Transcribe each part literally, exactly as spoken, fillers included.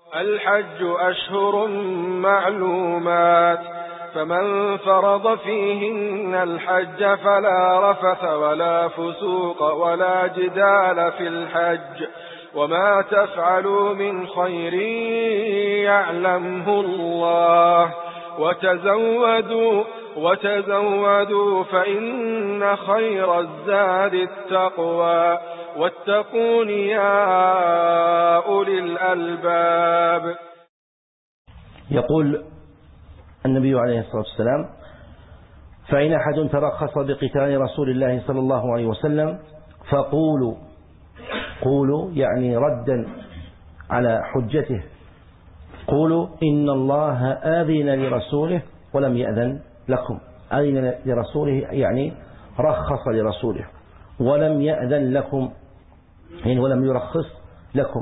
الحج أشهر معلومات، فمن فرض فيهن الحج فلا رفث ولا فسوق ولا جدال في الحج، وما تفعلوا من خير يعلمه الله، وتزودوا وتزودوا فإن خير الزاد التقوى، واتقون يا أولي الألباب. يقول النبي عليه الصلاة والسلام: فإن أحد ترخص بقتال رسول الله صلى الله عليه وسلم فقولوا، قولوا يعني ردا على حجته، قولوا إن الله آذن لرسوله ولم يأذن لكم. آذن لرسوله يعني رخص لرسوله، ولم يأذن لكم يعني ولم يرخص لكم.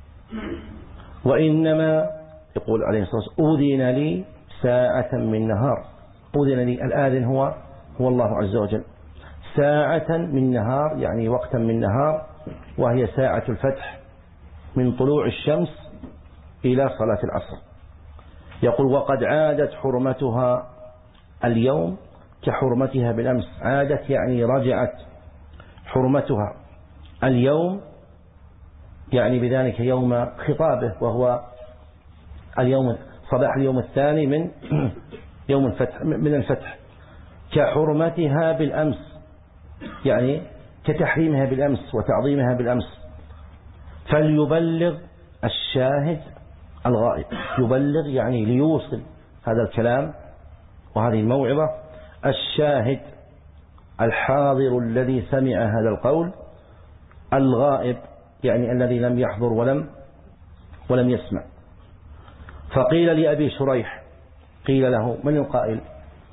وإنما يقول عليه الصلاة والسلام: أذن لي ساعة من نهار. أذن لي، الآذن هو هو الله عز وجل. ساعة من نهار يعني وقتا من نهار، وهي ساعة الفتح من طلوع الشمس إلى صلاة العصر. يقول: وقد عادت حرمتها اليوم كحرمتها بالأمس. عادت يعني رجعت حرمتها اليوم، يعني بذلك يوم خطابه، وهو اليوم صباح اليوم الثاني من يوم الفتح من الفتح، كحرمتها بالأمس يعني كتحريمها بالأمس وتعظيمها بالأمس. فليبلغ الشاهد الغائب. يبلغ يعني ليوصل هذا الكلام وهذه الموعظة الشاهد الحاضر الذي سمع هذا القول، الغائب يعني الذي لم يحضر ولم ولم يسمع. فقيل لأبي شريح، قيل له: من القائل؟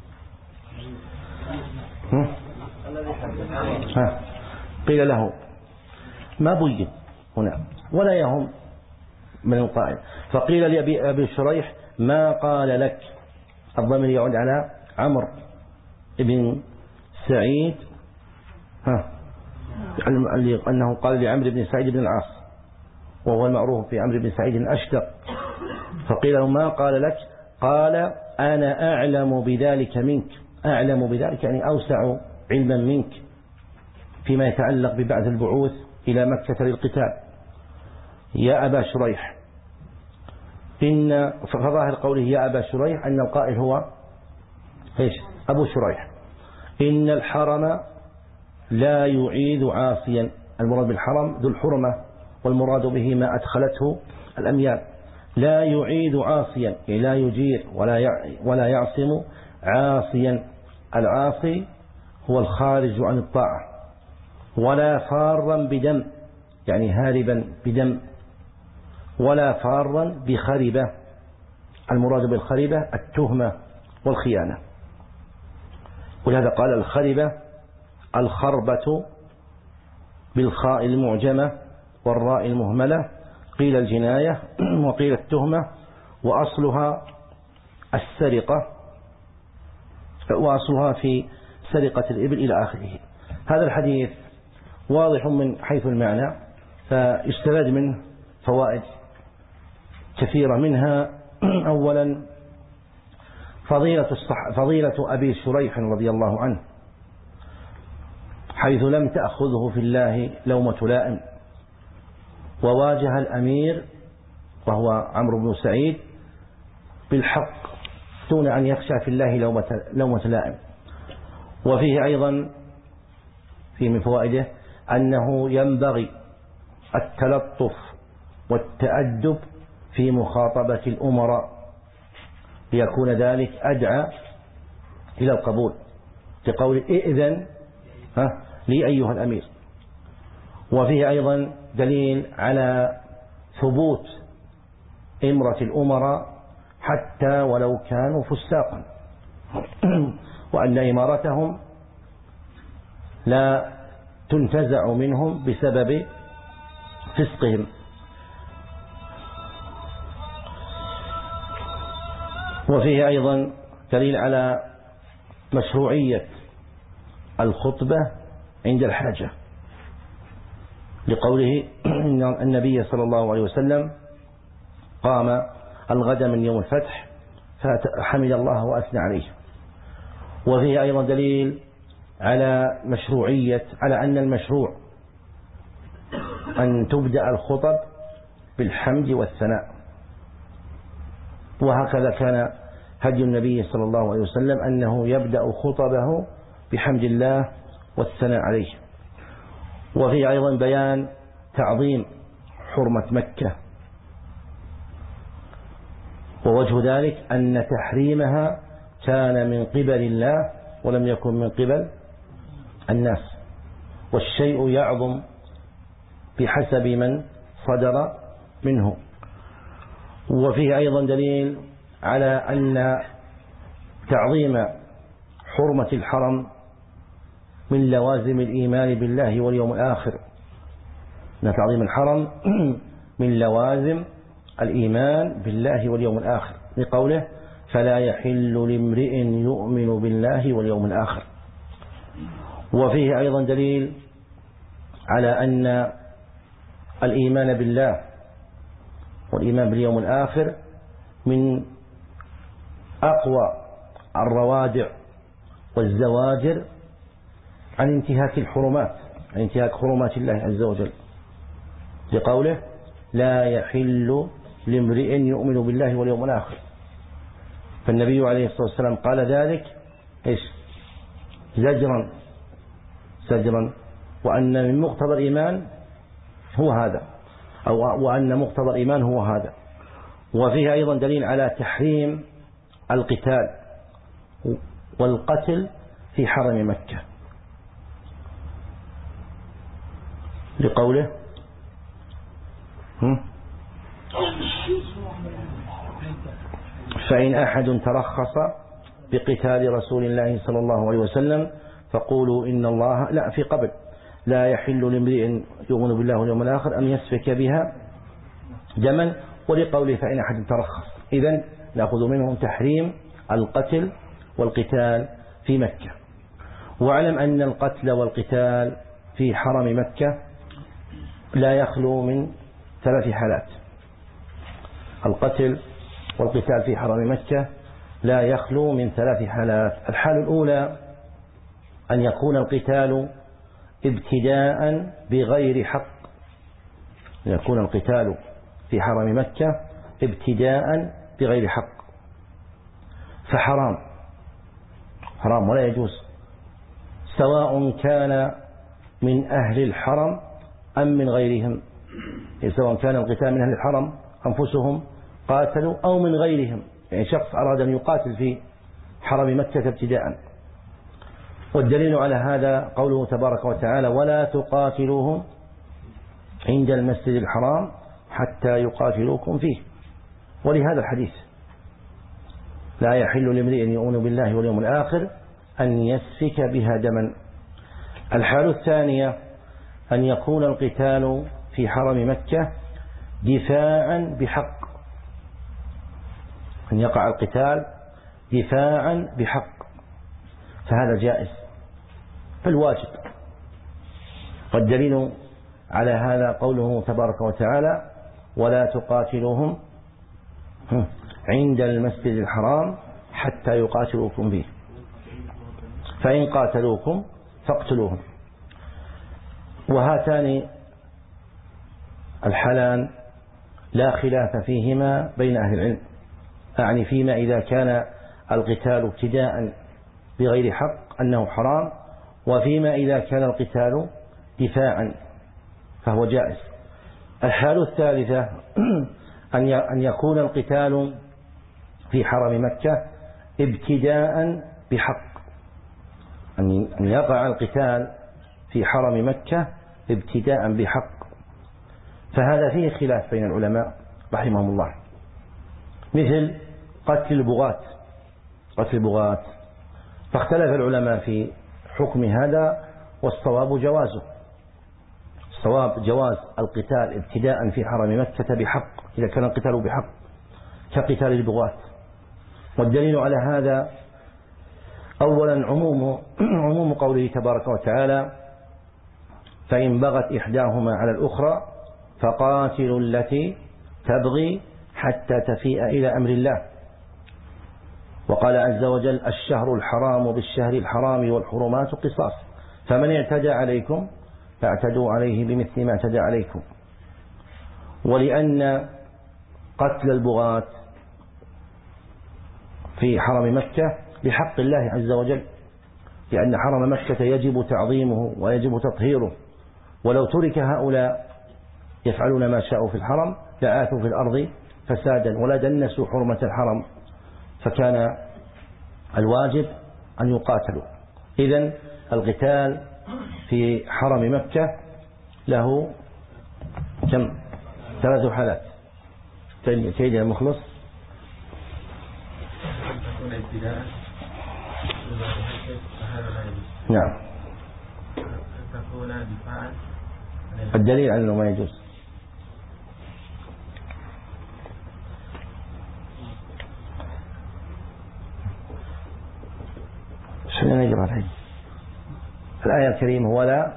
ها قيل له ما بين هنا ولا يهم من القائل. فقيل لأبي أبي شريح: ما قال لك؟ الضمير يعود على عمرو بن سعيد، ها أنه قال لعمرو بن سعيد بن العاص، وهو المعروف في عمرو بن سعيد الأشدق. فقيل له: ما قال لك؟ قال: أنا أعلم بذلك منك. أعلم بذلك يعني أوسع علما منك فيما يتعلق ببعث البعوث إلى مكة للقتال. يا أبا شريح، إن فظاهر قوله يا أبا شريح أن القائل هو إيش؟ أبو شريح. إن الحرم لا يعيد عاصيا. المراد بالحرم ذو الحرمة، والمراد به ما أدخلته الأميال. لا يعيد عاصيا يعني لا يجير ولا ولا يعصم عاصيا. العاصي هو الخارج عن الطاعة. ولا فارا بدم يعني هاربا بدم. ولا فارا بخربة. المراد بالخربة التهمة والخيانة. ولهذا قال الخربة الخربة بالخاء المعجمة والراء المهملة، قيل الجناية وقيل التهمة، وأصلها السرقة، وأصلها في سرقة الإبل إلى آخره. هذا الحديث واضح من حيث المعنى، فيستفاد منه فوائد كثيرة. منها أولا فضيلة, الصح... فضيلة أبي شريح رضي الله عنه، حيث لم تأخذه في الله لومة لائم، وواجه الأمير وهو عمرو بن سعيد بالحق دون أن يخشى في الله لومة, لومة لائم. وفيه أيضا في من فوائده أنه ينبغي التلطف والتأدب في مخاطبة الأمراء ليكون ذلك أدعى إلى القبول، لقول إئذن لي أيها الأمير. وفيه أيضا دليل على ثبوت إمرة الأمراء حتى ولو كانوا فساقا، وأن إمارتهم لا تنتزع منهم بسبب فسقهم. وفيه أيضا دليل على مشروعية الخطبة عند الحاجة، لقوله إن النبي صلى الله عليه وسلم قام الغد من يوم الفتح فحمد الله وأثنى عليه. وفيه أيضا دليل على مشروعية على أن المشروع أن تبدأ الخطب بالحمد والثناء، وهكذا كان هدي النبي صلى الله عليه وسلم أنه يبدأ خطبه بحمد الله والثناء عليه. وفيه أيضا بيان تعظيم حرمة مكة، ووجه ذلك أن تحريمها كان من قبل الله ولم يكن من قبل الناس، والشيء يعظم بحسب من صدر منه. وفيه أيضا دليل على أن تعظيم حرمة الحرم من لوازم الإيمان بالله واليوم الآخر، أن تعظيم الحرم من لوازم الإيمان بالله واليوم الآخر، لقوله فلا يحل لامرئ يؤمن بالله واليوم الآخر. وفيه أيضا دليل على أن الإيمان بالله والإيمان باليوم الآخر من أقوى الروادع والزواجر عن انتهاك الحرمات، عن انتهاك حرمات الله عز وجل، لقوله لا يحل لامرئ يؤمن بالله واليوم الآخر. فالنبي عليه الصلاة والسلام قال ذلك إيش؟ زجرا زجرا وأن من مقتضى الإيمان هو هذا، أو وأن مقتضى الإيمان هو هذا. وفيه أيضا دليل على تحريم القتال والقتل في حرم مكة، لقوله فإن أحد ترخص بقتال رسول الله صلى الله عليه وسلم فقولوا إن الله لا في قبل لا يحل لامرئ يؤمن بالله واليوم الآخر أن يسفك بها دما، ولقوله فإن أحد ترخص. إذن نأخذ منهم تحريم القتل والقتال في مكة. واعلم أن القتل والقتال في حرم مكة لا يخلو من ثلاث حالات. القتل والقتال في حرم مكة لا يخلو من ثلاث حالات. الحالة الأولى أن يكون القتال ابتداء بغير حق، أن يكون القتال في حرم مكة ابتداء بغير حق، فحرام حرام ولا يجوز، سواء كان من أهل الحرم أم من غيرهم، سواء كان القتال من أهل الحرم أنفسهم قاتلوا أو من غيرهم، يعني شخص أراد أن يقاتل في حرم مكة ابتداء. والدليل على هذا قوله تبارك وتعالى ولا تقاتلوهم عند المسجد الحرام حتى يقاتلوكم فيه، ولهذا الحديث لا يحل لامرئ يؤمن بالله واليوم الآخر أن يسفك بها دما. الحالة الثانية أن يكون القتال في حرم مكة دفاعا بحق، أن يقع القتال دفاعا بحق، فهذا جائز فالواجب. والدليل على هذا قوله تبارك وتعالى ولا تقاتلوهم عند المسجد الحرام حتى يقاتلوكم فيه، فإن قاتلوكم فاقتلوهم. وهاتان الحالان لا خلاف فيهما بين أهل العلم، يعني فيما إذا كان القتال ابتداء بغير حق أنه حرام، وفيما إذا كان القتال دفاعا فهو جائز. الحالة الثالثة أن يكون القتال في حرم مكة ابتداء بحق، أن يقع القتال في حرم مكة ابتداء بحق، فهذا فيه خلاف بين العلماء رحمهم الله، مثل قتل البغاة قتل البغاة فاختلف العلماء في حكم هذا، والصواب جوازه، الصواب جواز القتال ابتداء في حرم مكة بحق إذا كان القتال بحق كقتال البغاة. والدليل على هذا أولا عموم عموم قوله تبارك وتعالى فإن بغت إحداهما على الأخرى فقاتلوا التي تبغي حتى تفيء إلى أمر الله. وقال عز وجل: الشهر الحرام بالشهر الحرام والحرمات قصاص، فمن اعتدى عليكم فاعتدوا عليه بمثل ما اعتدى عليكم. ولأن قتل البغاة في حرم مكة بحق الله عز وجل، لأن حرم مكة يجب تعظيمه ويجب تطهيره، ولو ترك هؤلاء يفعلون ما شاءوا في الحرم لآثوا في الأرض فسادا ولا دنسوا حرمة الحرم، فكان الواجب أن يقاتلوا. إذن القتال في حرم مكة له كم؟ ثلاث حالات. سيد المخلص. نعم. الدليل على أنه ما يجوز. شنو نقرأ الحين؟ الآية الكريمة: ولا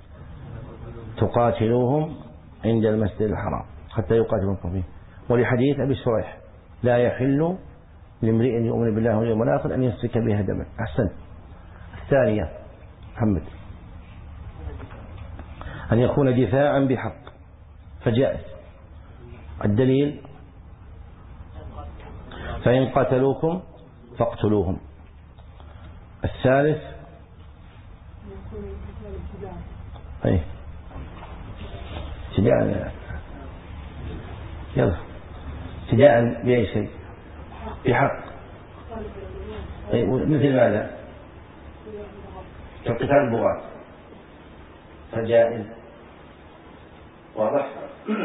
تقاتلوهم عند المسجد الحرام حتى يقاتلوكم فيه. ولحديث أبي شريح: لا يحل لامرئ يؤمن بالله واليوم الآخر أن يسفك بها دما. أحسن. الثانية محمد: أن يكون دفاعا بحق فجائز. الدليل: فإن قتلوكم فاقتلوهم. الثالث: أي ابتداء يلا ابتداء بأي شيء بحق. مثل ماذا؟ كقتال البغاة فجائز. واضح؟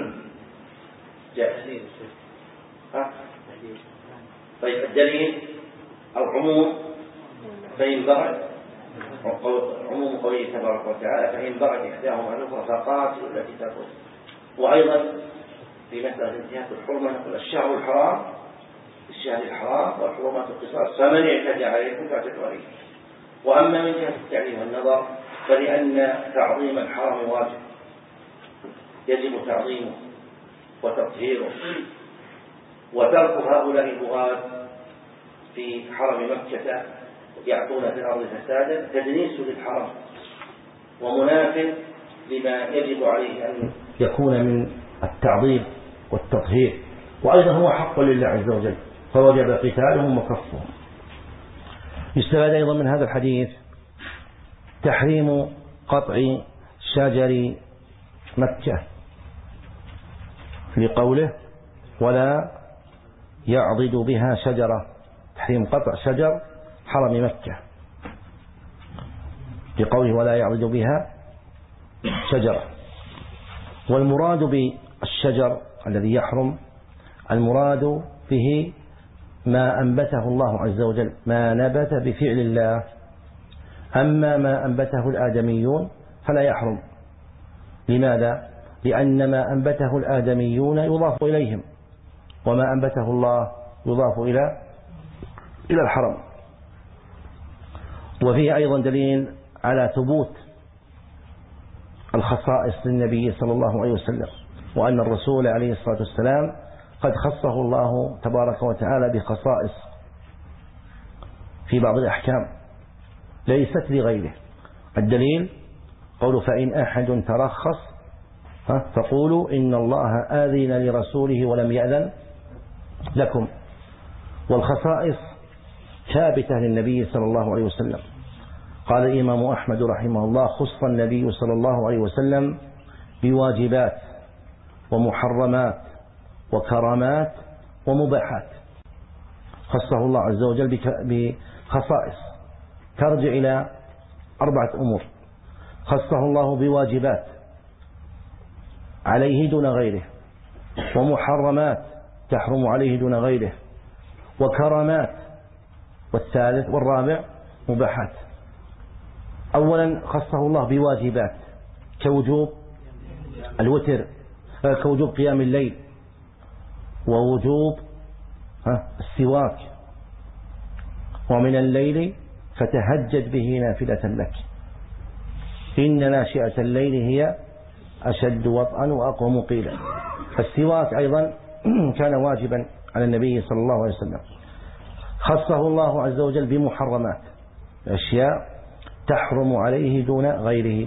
جائز. ها؟ طيب الدليل أو عموم فإن بغت، عموم قوله تبارك وتعالى: فإن بغت إحداهما على الأخرى فقاتلوا التي تبغي. وأيضا في مسألة انتهاك الحرمة نقول: الشهر الحرام الشهر الحرام والحرمات القصاص، فمن اعتدى عليكم فاعتدوا عليه. وأما من جهة التعليم والنظر فلأن تعظيم الحرم واجب، يجب تعظيمه وتطهيره، وترك هؤلاء البغاة في حرم مكة يعطون في الأرض فسادا تدنيس للحرم ومناف لما يجب عليه أن يكون من التعظيم والتطهير، وأيضا هو حق لله عز وجل، فوجب قتالهم وكفهم. يستفاد أيضا من هذا الحديث تحريم قطع شجر مكة لقوله: ولا يعضد بها شجرة. تحريم قطع شجر حرم مكة لقوله: ولا يعضد بها شجرة. والمراد بالشجر الذي يحرم المراد به ما أنبته الله عز وجل، ما نبت بفعل الله. أما ما أنبته الآدميون فلا يحرم. لماذا؟ لأن ما أنبته الآدميون يضاف إليهم، وما أنبته الله يضاف إلى إلى الحرم. وفيه أيضا دليل على ثبوت الخصائص للنبي صلى الله عليه وسلم، وأن الرسول عليه الصلاة والسلام قد خصه الله تبارك وتعالى بخصائص في بعض الأحكام ليست لغيره. الدليل قوله: فإن أحد ترخص فقولوا إن الله آذن لرسوله ولم يأذن لكم. والخصائص ثابتة للنبي صلى الله عليه وسلم. قال الإمام أحمد رحمه الله: خص النبي صلى الله عليه وسلم بواجبات ومحرمات وكرامات ومباحات. خصه الله عز وجل بخصائص ترجع إلى أربعة أمور: خصه الله بواجبات عليه دون غيره، ومحرمات تحرم عليه دون غيره، وكرامات، والثالث والرابع مباحات. أولا خصه الله بواجبات كوجوب الوتر، كوجوب قيام الليل، ووجوب السواك، ومن الليل فتهجد به نافلة لك إن ناشئة الليل هي أشد وطئا وأقوم قيلا. السواك أيضا كان واجبا على النبي صلى الله عليه وسلم خصه الله عز وجل بمحرمات، أشياء تحرم عليه دون غيره.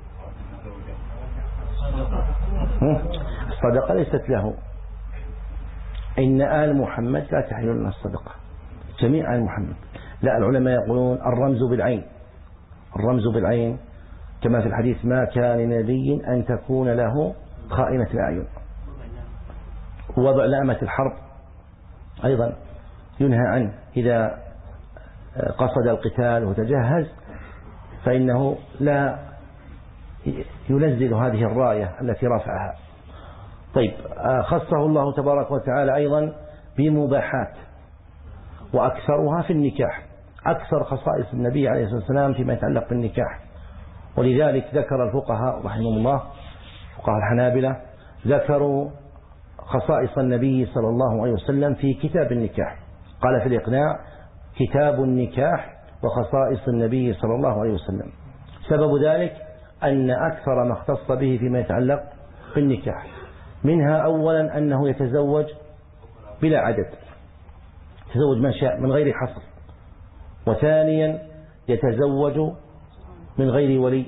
الصدقة ليست له، إن آل محمد لا تحل لنا الصدقة، جميع آل محمد لا. العلماء يقولون الرمز بالعين، الرمز بالعين كما في الحديث ما كان لنبي أن تكون له خائنة الأعين. وضع لأمة الحرب أيضا ينهى عنه، إذا قصد القتال وتجهز فإنه لا ينزل هذه الراية التي رفعها. طيب، خصه الله تبارك وتعالى أيضا بمباحات، وأكثرها في النكاح، أكثر خصائص النبي عليه الصلاة والسلام فيما يتعلق بالنكاح. ولذلك ذكر الفقهاء رحمهم الله، فقهاء الحنابلة، ذكروا خصائص النبي صلى الله عليه وسلم في كتاب النكاح. قال في الإقناع: كتاب النكاح وخصائص النبي صلى الله عليه وسلم. سبب ذلك أن أكثر ما اختص به فيما يتعلق بالنكاح، منها أولا أنه يتزوج بلا عدد، يتزوج من شاء من غير حصر. وثانيا يتزوج من غير ولي.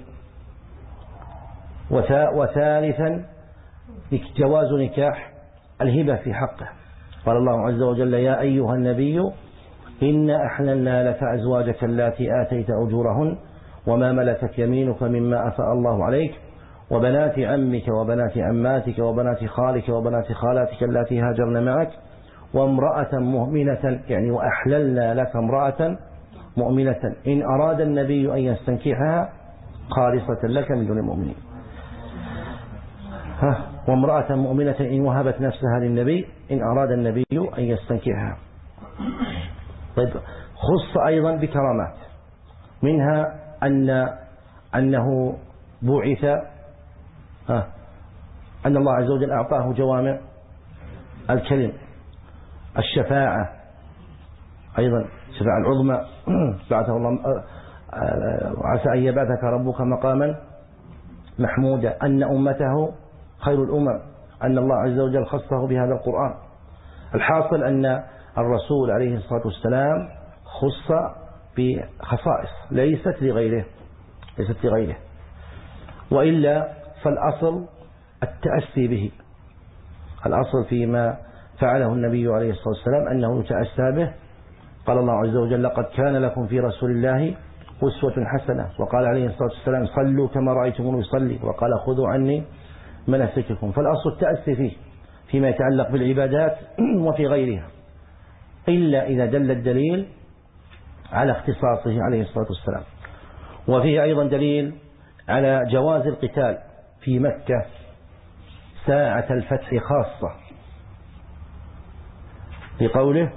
وثالثا جواز نكاح الهبة في حقه. قال الله عز وجل: يا أيها النبي إنا أحللنا لك أزواجك اللاتي آتيت أجورهن وما ملكت يمينك مما أفاء الله عليك وبنات عمك وبنات عماتك وبنات خالك وبنات خالاتك اللاتي هاجرن معك وامرأة مؤمنة، يعني وأحللنا لك امرأة مؤمنة إن أراد النبي أن يستنكحها خالصة لك من دون المؤمنين. ها، وامرأة مؤمنة إن وهبت نفسها للنبي إن أراد النبي أن يستنكحها. طيب، خص أيضا بكرامات، منها أن أنه بعث، ها أن الله عز وجل أعطاه جوامع الكلم، الشفاعة أيضا الشفاعة العظمى بعثه الله، وعسى أن يبعثك ربك مقاما محمودا، أن أمته خير الأمم، أن الله عز وجل خصه بهذا القرآن. الحاصل أن الرسول عليه الصلاة والسلام خص بخصائص ليست لغيره، ليست لغيره، وإلا فالأصل التأسي به. الأصل فيما فعله النبي عليه الصلاة والسلام أنه يتأسى به. قال الله عز وجل: لقد كان لكم في رسول الله أسوة حسنة. وقال عليه الصلاة والسلام: صلوا كما رأيتموني يصلي. وقال: خذوا عني مناسككم. فالأصل التأسي فيه فيما يتعلق بالعبادات وفي غيرها، إلا إذا دل الدليل على اختصاصه عليه الصلاة والسلام. وفيه أيضا دليل على جواز القتال في مكة ساعة الفتح خاصة، لقوله: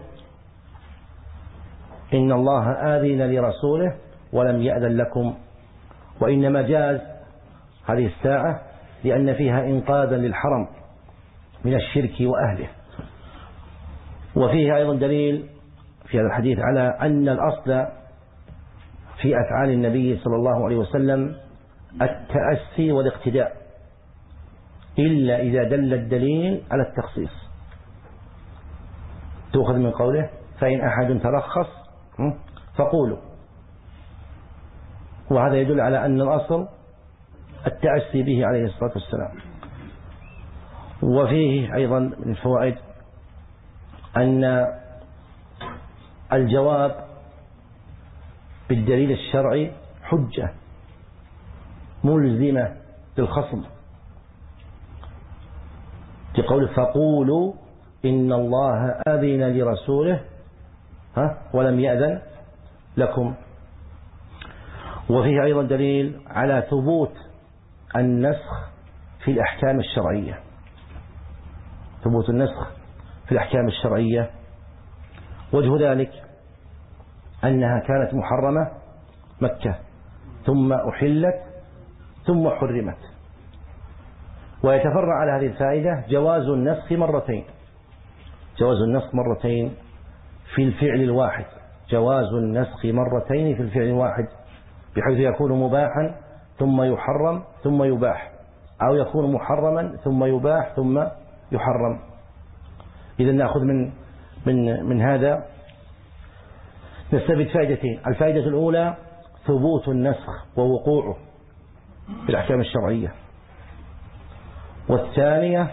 إن الله آذن لرسوله ولم يأذن لكم. وإنما جاز هذه الساعة لأن فيها إنقاذا للحرم من الشرك وأهله. وفيه أيضا دليل في هذا الحديث على أن الأصل في أفعال النبي صلى الله عليه وسلم التأسي والاقتداء، إلا إذا دل الدليل على التخصيص. تؤخذ من قوله: فإن أحد ترخص فقولوا. وهذا يدل على أن الأصل التأسي به عليه الصلاة والسلام. وفيه أيضا من الفوائد أن الجواب بالدليل الشرعي حجة ملزمة للخصم، لقول: فقولوا إن الله أذن لرسوله ها ولم يأذن لكم. وفيه أيضا دليل على ثبوت النسخ في الأحكام الشرعية، ثبوت النسخ في الأحكام الشرعية. وجه ذلك أنها كانت محرمة مكة ثم أحلت ثم حرمت. ويتفرع على هذه الفائدة جواز النسخ مرتين، جواز النسخ مرتين في الفعل الواحد، جواز النسخ مرتين في الفعل الواحد، بحيث يكون مباحا ثم يحرم ثم يباح، أو يكون محرما ثم يباح ثم يحرم. إذا نأخذ من من من هذا نستفيد فائدتين. الفائدة الأولى ثبوت النسخ ووقوعه في الأحكام الشرعية، والثانية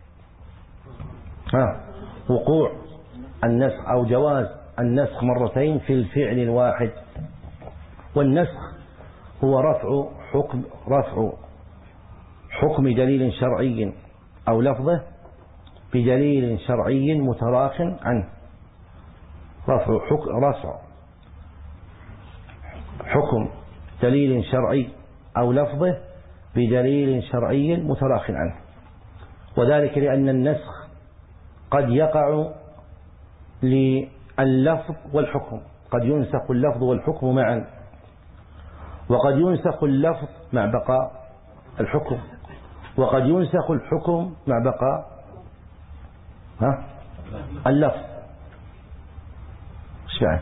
ها وقوع النسخ أو جواز النسخ مرتين في الفعل الواحد. والنسخ هو رفع حكم رفع حكم دليل شرعي أو لفظه بدليل شرعي متراخ عنه. رفع حكم رفع حكم دليل شرعي أو لفظه بدليل شرعي متراخ عنه، وذلك لأن النسخ قد يقع لللفظ والحكم، قد ينسخ اللفظ والحكم معا، وقد ينسخ اللفظ مع بقاء الحكم، وقد ينسخ الحكم مع بقاء ها اللفظ. ايش بعد؟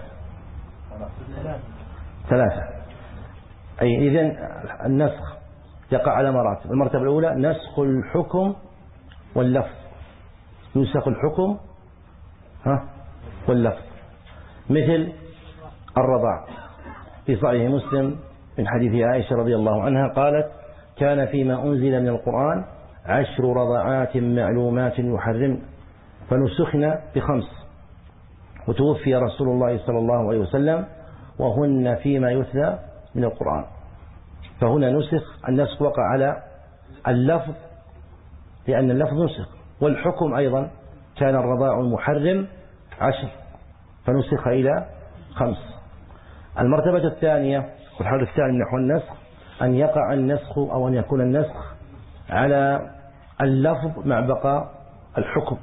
ثلاثة. أي إذن النسخ يقع على مراتب. المرتبة الأولى نسخ الحكم واللفظ، ينسخ الحكم ها واللفظ، مثل الرضاع في صحيح مسلم من حديث عائشة رضي الله عنها قالت: كان فيما أنزل من القرآن عشر رضعات معلومات يحرم فنسخنا بخمس، وتوفي رسول الله صلى الله عليه وسلم وهن فيما يتلى من القرآن. فهنا نسخ، النسخ وقع على اللفظ لأن اللفظ نسخ، والحكم أيضا كان الرضاع المحرم عشر فنسخ إلى خمس. المرتبة الثانية والحال الثاني من نحو النسخ أن يقع النسخ أو أن يكون النسخ على اللفظ مع بقاء الحكم،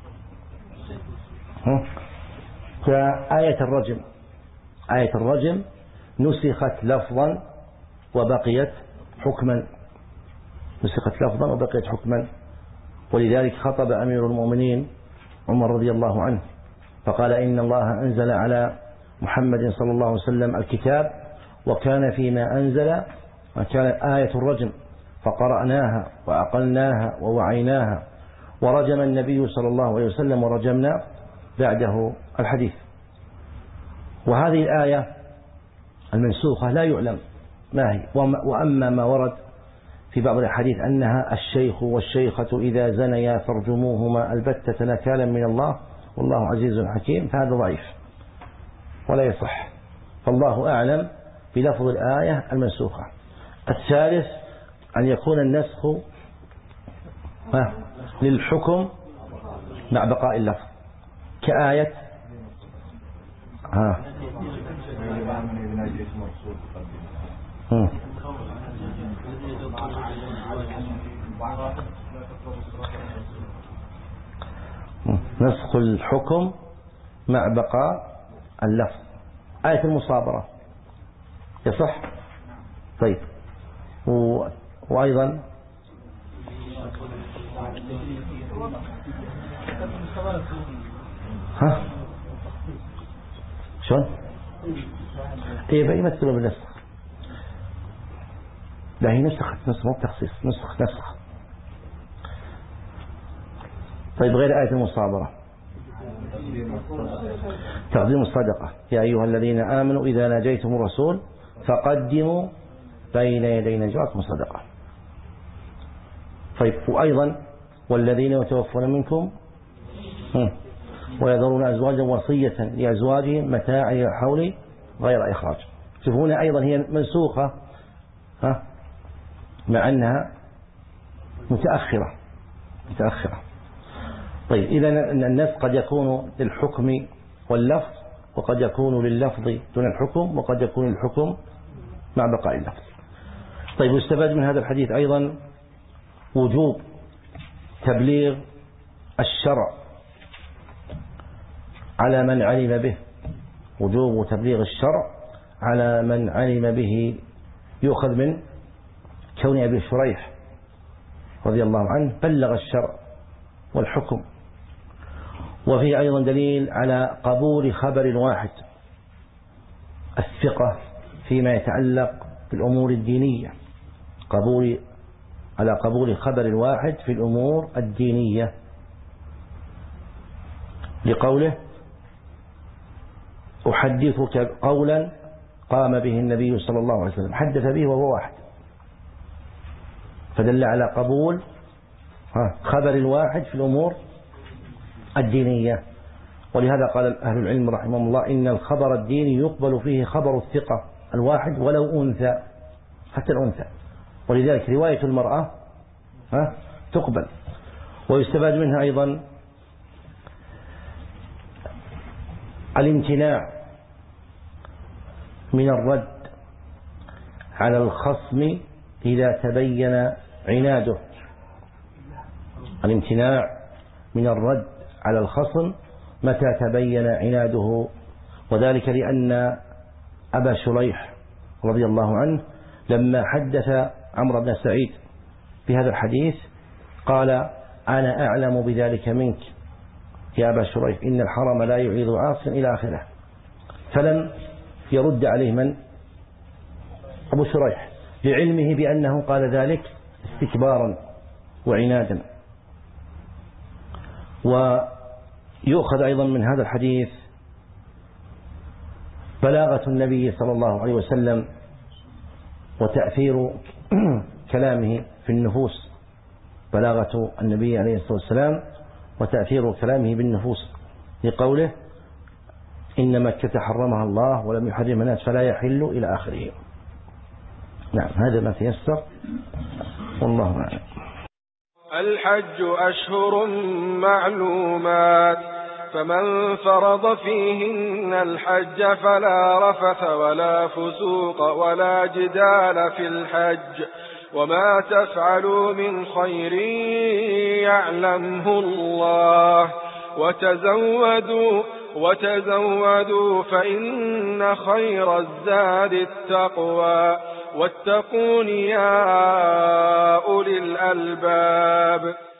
كآية الرجم. آية الرجم نسخت لفظا وبقيت حكما، نسخت لفظا وبقيت حكما، ولذلك خطب أمير المؤمنين عمر رضي الله عنه فقال: إن الله أنزل على محمد صلى الله عليه وسلم الكتاب وكان فيما أنزل وكانت آية الرجم فقرأناها وعقلناها ووعيناها ورجم النبي صلى الله عليه وسلم ورجمنا بعده الحديث. وهذه الآية المنسوخة لا يعلم ما هي، وأما ما ورد في بعض الحديث أنها الشيخ والشيخة إذا زنيا فارجموهما البتة نكالا من الله والله عزيز حكيم، فهذا ضعيف ولا يصح، فالله أعلم بلفظ الآية المنسوخة. الثالث أن يكون النسخ للحكم مع بقاء اللفظ، كآية ها نسخ الحكم مع بقاء اللفظ. آية المصابرة يصح؟ طيب. و... وأيضا ها شلون؟ إيه بقى يمثلوا بالنسخ، لا هي نسخت نسخ مو تخصيص، نسخ نسخ. طيب غير آية المصابرة تقديم الصدقة: يا أيها الذين آمنوا إذا ناجيتم الرسول فقدموا بين يدي نجواكم صدقة. طيب وأيضا والذين يتوفون منكم ويذرون أزواجا وصية لأزواجهم متاعا إلى الحول غير إخراج. شوفوا هنا أيضا هي منسوخة ها مع أنها متأخرة متأخرة. طيب إذا النسخ قد يكون للحكم واللفظ، وقد يكون لللفظ دون الحكم، وقد يكون للحكم مع بقاء اللفظ. طيب يستفاد من هذا الحديث أيضا وجوب تبليغ الشرع على من علم به، وجوب تبليغ الشرع على من علم به، يؤخذ من كون أبي شريح رضي الله عنه بلغ الشرع والحكم. وفيه أيضا دليل على قبول خبر واحد، الثقة فيما يتعلق بالأمور الدينية، قبول على قبول خبر واحد في الأمور الدينية. لقوله أحدثك قولا قام به النبي صلى الله عليه وسلم، حدث به وهو واحد، فدل على قبول خبر الواحد في الأمور الدينية. ولهذا قال أهل العلم رحمهم الله إن الخبر الديني يقبل فيه خبر الثقة الواحد ولو أنثى، حتى الأنثى، ولذلك رواية المرأة تقبل. ويستفاد منها أيضا الامتناع من الرد على الخصم إذا تبين عناده، الامتناع من الرد على الخصم متى تبين عناده، وذلك لأن أبا شريح رضي الله عنه لما حدث عمرو بن سعيد بهذا الحديث قال أنا أعلم بذلك منك يا أبا شريح، إن الحرم لا يعيذ عاص إلى آخره، فلم يرد عليه من؟ أبو شريح، لعلمه بأنه قال ذلك استكبارا وعنادا. ويؤخذ أيضا من هذا الحديث بلاغة النبي صلى الله عليه وسلم وتأثير كلامه في النفوس، بلاغة النبي عليه الصلاة والسلام وتأثير كلامه بالنفوس، لقوله إن مكة حرمها الله ولم يحرمها الناس فلا يحل إلى آخره. نعم، هذا ما تيسر، والله أعلم. الحج أشهر معلومات، فمن فرض فيهن الحج فلا رفث ولا فسوق ولا جدال في الحج، وما تفعلوا من خير يعلمه الله، وتزودوا وتزودوا فإن خير الزاد التقوى، واتقون يا أولي الألباب.